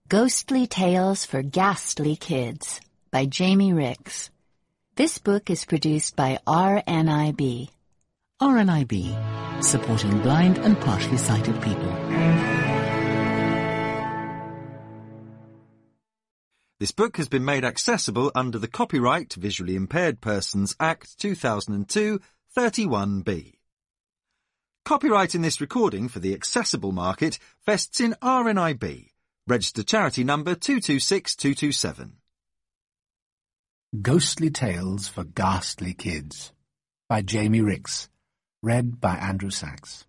Ghostly Tales for Ghastly Kids by Jamie Ricks. This book is produced by RNIB. RNIB, supporting blind and partially sighted people. This book has been made accessible under the Copyright Visually Impaired Persons Act 2002, 31B. Copyright in this recording for the accessible market vests in RNIB, registered charity number 226227. Ghostly Tales for Ghastly Kids by Jamie Ricks, read by Andrew Sachs.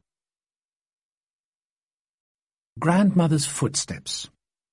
Grandmother's Footsteps.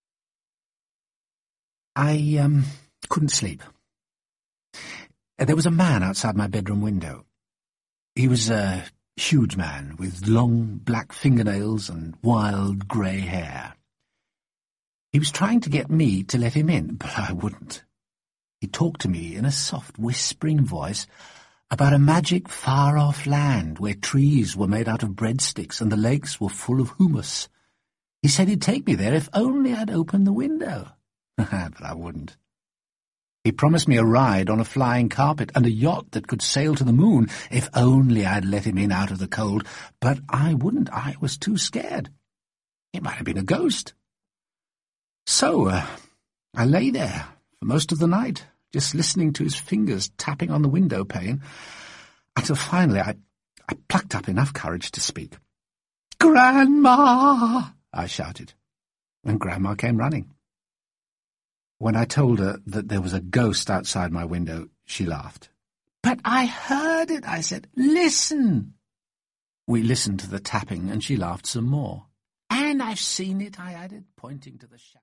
I couldn't sleep. There was a man outside my bedroom window. He was a huge man with long black fingernails and wild grey hair. He was trying to get me to let him in, but I wouldn't. He talked to me in a soft, whispering voice about a magic, far-off land where trees were made out of breadsticks and the lakes were full of humus. He said he'd take me there if only I'd open the window. But I wouldn't. He promised me a ride on a flying carpet and a yacht that could sail to the moon if only I'd let him in out of the cold, but I wouldn't. I was too scared. It might have been a ghost. So, I lay there for most of the night, just listening to his fingers tapping on the window pane, until finally I plucked up enough courage to speak. "Grandma!" I shouted, and Grandma came running. When I told her that there was a ghost outside my window, she laughed. "But I heard it," I said. "Listen." We listened to the tapping, and she laughed some more. "And I've seen it," I added, pointing to the shadow.